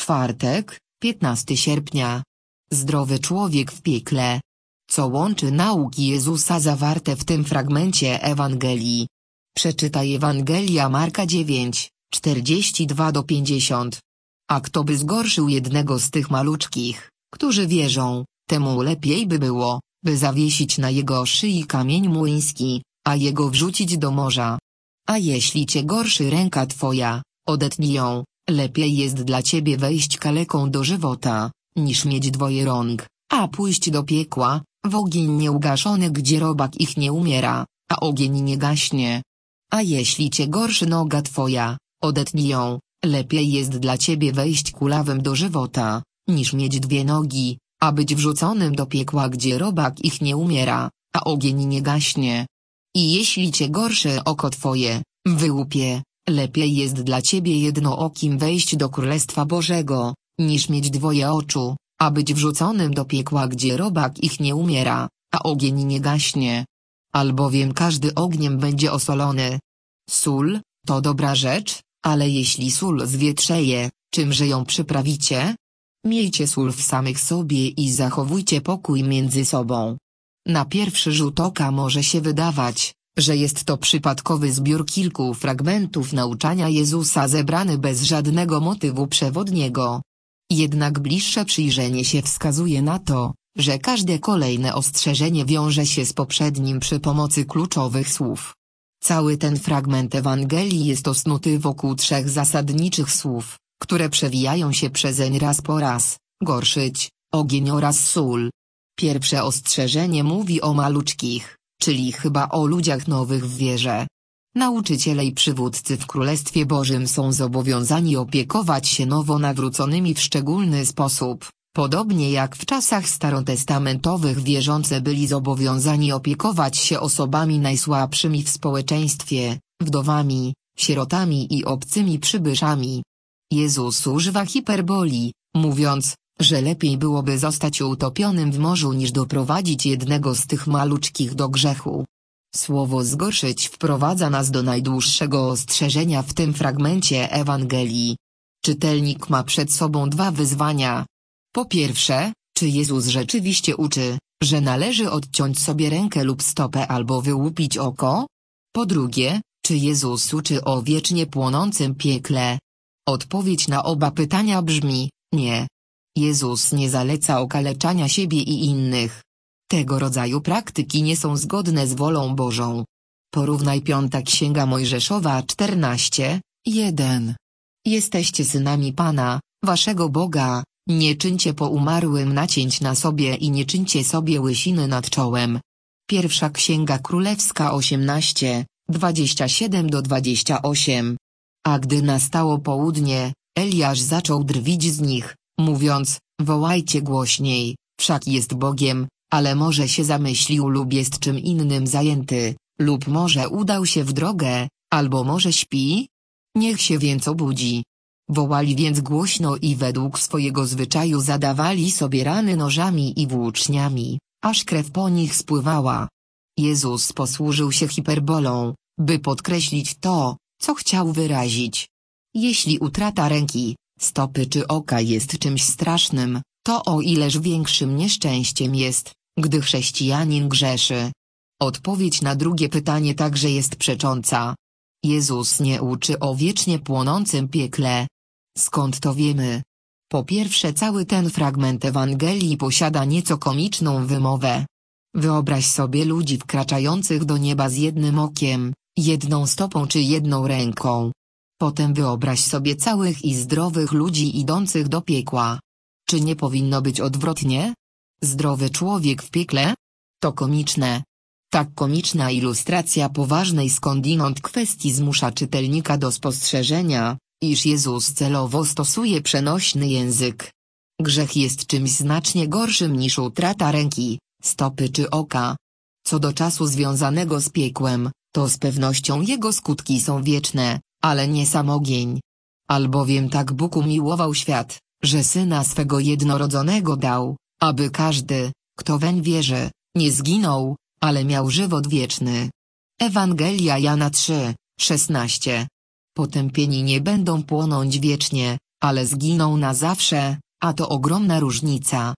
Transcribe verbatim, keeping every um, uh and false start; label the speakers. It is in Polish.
Speaker 1: Czwartek, piętnastego sierpnia. Zdrowy człowiek w piekle. Co łączy nauki Jezusa zawarte w tym fragmencie Ewangelii? Przeczytaj Ewangelia Marka dziewięć, czterdzieści dwa do pięćdziesiąt. A kto by zgorszył jednego z tych maluczkich, którzy wierzą, temu lepiej by było, by zawiesić na jego szyi kamień młyński, a jego wrzucić do morza. A jeśli cię gorszy ręka twoja, odetnij ją, lepiej jest dla ciebie wejść kaleką do żywota, niż mieć dwoje rąk, a pójść do piekła, w ogień nieugaszony, gdzie robak ich nie umiera, a ogień nie gaśnie. A jeśli cię gorszy noga twoja, odetnij ją, lepiej jest dla ciebie wejść kulawym do żywota, niż mieć dwie nogi, a być wrzuconym do piekła, gdzie robak ich nie umiera, a ogień nie gaśnie. I jeśli cię gorsze oko twoje, wyłup je, lepiej jest dla ciebie jednookim wejść do Królestwa Bożego, niż mieć dwoje oczu, a być wrzuconym do piekła, gdzie robak ich nie umiera, a ogień nie gaśnie. Albowiem każdy ogniem będzie osolony. Sól, to dobra rzecz, ale jeśli sól zwietrzeje, czymże ją przyprawicie? Miejcie sól w samych sobie i zachowujcie pokój między sobą. Na pierwszy rzut oka może się wydawać, że jest to przypadkowy zbiór kilku fragmentów nauczania Jezusa zebrany bez żadnego motywu przewodniego. Jednak bliższe przyjrzenie się wskazuje na to, że każde kolejne ostrzeżenie wiąże się z poprzednim przy pomocy kluczowych słów. Cały ten fragment Ewangelii jest osnuty wokół trzech zasadniczych słów, które przewijają się przezeń raz po raz: gorszyć, ogień oraz sól. Pierwsze ostrzeżenie mówi o maluczkich, czyli chyba o ludziach nowych w wierze. Nauczyciele i przywódcy w Królestwie Bożym są zobowiązani opiekować się nowo nawróconymi w szczególny sposób, podobnie jak w czasach starotestamentowych wierzący byli zobowiązani opiekować się osobami najsłabszymi w społeczeństwie, wdowami, sierotami i obcymi przybyszami. Jezus używa hiperboli, mówiąc, że lepiej byłoby zostać utopionym w morzu niż doprowadzić jednego z tych maluczkich do grzechu. Słowo zgorszyć wprowadza nas do najdłuższego ostrzeżenia w tym fragmencie Ewangelii. Czytelnik ma przed sobą dwa wyzwania. Po pierwsze, czy Jezus rzeczywiście uczy, że należy odciąć sobie rękę lub stopę albo wyłupić oko? Po drugie, czy Jezus uczy o wiecznie płonącym piekle? Odpowiedź na oba pytania brzmi: nie. Jezus nie zaleca okaleczania siebie i innych. Tego rodzaju praktyki nie są zgodne z wolą Bożą. Porównaj Piąta Księga Mojżeszowa czternaście, jeden. Jesteście synami Pana, waszego Boga, nie czyńcie po umarłym nacięć na sobie i nie czyńcie sobie łysiny nad czołem. Pierwsza Księga Królewska osiemnaście, dwadzieścia siedem do dwudziestu ośmiu. A gdy nastało południe, Eliasz zaczął drwić z nich, mówiąc: wołajcie głośniej, wszak jest Bogiem, ale może się zamyślił lub jest czym innym zajęty, lub może udał się w drogę, albo może śpi? Niech się więc obudzi. Wołali więc głośno i według swojego zwyczaju zadawali sobie rany nożami i włóczniami, aż krew po nich spływała. Jezus posłużył się hiperbolą, by podkreślić to, co chciał wyrazić. Jeśli utrata ręki, stopy czy oka jest czymś strasznym, to o ileż większym nieszczęściem jest, gdy chrześcijanin grzeszy. Odpowiedź na drugie pytanie także jest przecząca. Jezus nie uczy o wiecznie płonącym piekle. Skąd to wiemy? Po pierwsze, cały ten fragment Ewangelii posiada nieco komiczną wymowę. Wyobraź sobie ludzi wkraczających do nieba z jednym okiem, jedną stopą czy jedną ręką. Potem wyobraź sobie całych i zdrowych ludzi idących do piekła. Czy nie powinno być odwrotnie? Zdrowy człowiek w piekle? To komiczne. Tak komiczna ilustracja poważnej skądinąd kwestii zmusza czytelnika do spostrzeżenia, iż Jezus celowo stosuje przenośny język. Grzech jest czymś znacznie gorszym niż utrata ręki, stopy czy oka. Co do czasu związanego z piekłem, to z pewnością jego skutki są wieczne, ale nie sam ogień. Albowiem tak Bóg umiłował świat, że Syna swego jednorodzonego dał, aby każdy, kto weń wierzy, nie zginął, ale miał żywot wieczny. Ewangelia Jana trzy, szesnaście. Potępieni nie będą płonąć wiecznie, Ale zginął na zawsze, a to ogromna różnica.